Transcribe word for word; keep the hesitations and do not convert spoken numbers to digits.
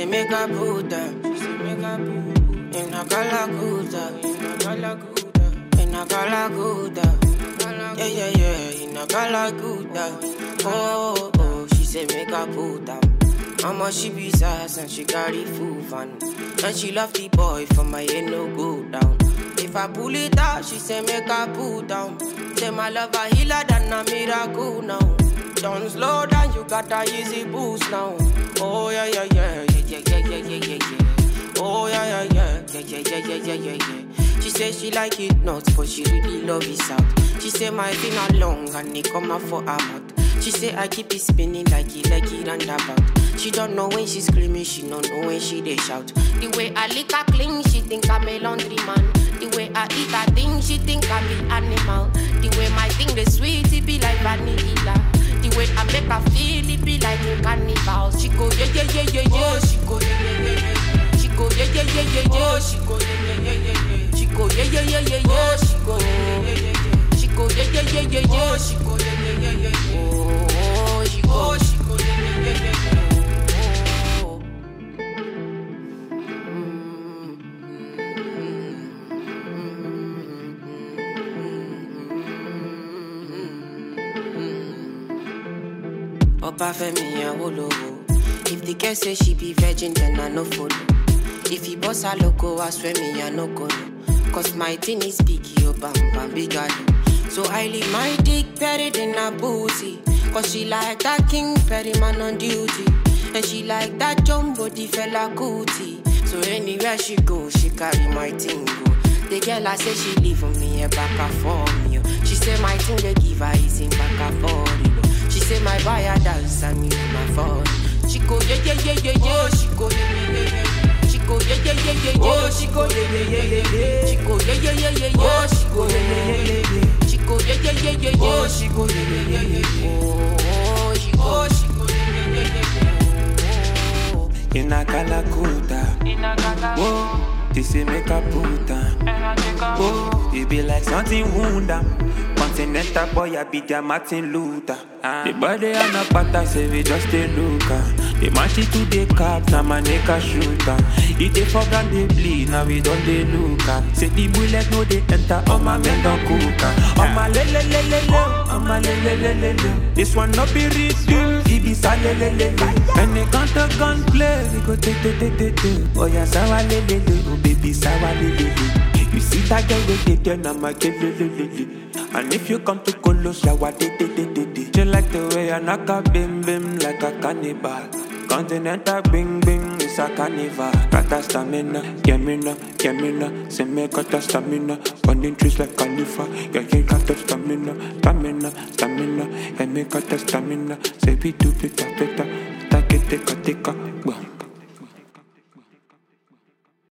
make a put down. She say make a put in a Galaguda, in a Galaguda, in a Galaguda. Yeah, yeah, yeah, in a Galaguda. Oh, oh, she say make a put down. Mama she be sass and she carry full van. And she love the boy for my head no go down. If I pull it out, she say make a put down. Say my love a healer than a miracle now. Don't slow down, you got a easy boost now. Oh yeah, yeah, yeah, yeah, yeah, yeah, yeah, yeah, yeah. Oh yeah, yeah, yeah, yeah, yeah, yeah, yeah, yeah, yeah, yeah. She say she like it nuts, but she really love it out. She say my finger long and it come out for her mouth. She say I keep it spinning like it, like it and about. She don't know when she screaming, she don't know when she they shout. The way I lick her clean, she think I'm a laundry man. The way I eat her thing, she think I'm an animal. The way my thing the sweet, it be like vanilla. The way I make her feel, it be like a carnival. She go yeah yeah yeah yeah yeah. She go yeah yeah yeah yeah. She go yeah yeah yeah yeah yeah. She go yeah yeah yeah yeah yeah. She go yeah yeah yeah yeah yeah. She go yeah yeah yeah yeah. She go yeah yeah yeah yeah yeah. She go yeah yeah yeah yeah yeah. Oh, she go she go yeah yeah yeah yeah yeah. Opa Femi Awolowo. If the girl say she be virgin, then I no follow. If he boss a loco, I swear me I no go. Cause my thing is big, yo bam bam big galo. So I leave my dick buried in her booty. Cause she like that King Perry man on duty. And she like that jumbo the fella cootie. So anywhere she go, she carry my thing go. The girl I say she leave for me a back and for me. She say my thing they give her is in back and for. She say my buyer dance and me my phone. She go yeah yeah yeah yeah yeah. She go yeah yeah yeah yeah. She go yeah yeah yeah yeah yeah. She go yeah yeah yeah yeah yeah. She go yeah yeah yeah yeah yeah. She go yeah yeah yeah yeah yeah. She go yeah yeah yeah yeah yeah. She go yeah yeah yeah yeah yeah. Oh, she go she go yeah yeah yeah yeah yeah. In a Galaguda, whoa, this is make a puta. Whoa, it be like something wounda. Continental boy, I be their Martin Luther. Ah. The body and a pata say we just a looker. They match it to the cap, now my neck a shooter. If they forgot they bleed, now we don't they looker. Say the bullet no they enter, all my men don't cooker. All my le le le le le, all my le le le le le. This one no be real, it be sa le le le le. When they gun to gun play, we go take take take take take. Oh yeah, sawa le le le, oh baby sawa le le le. You see that girl with it, then I'm a kill le. And if you come to Colos, I want it, it, it, it, it. You like the way I knock a bim bim like a cannibal. Continental bing bing, it's a carnival. Got a stamina, gemina, gemina. Say me got a stamina, running trees like Khalifa. Yeah, you got a stamina, stamina, stamina. Yeah, me got a stamina. Say we do better, better. Take it, take a, take a, boom.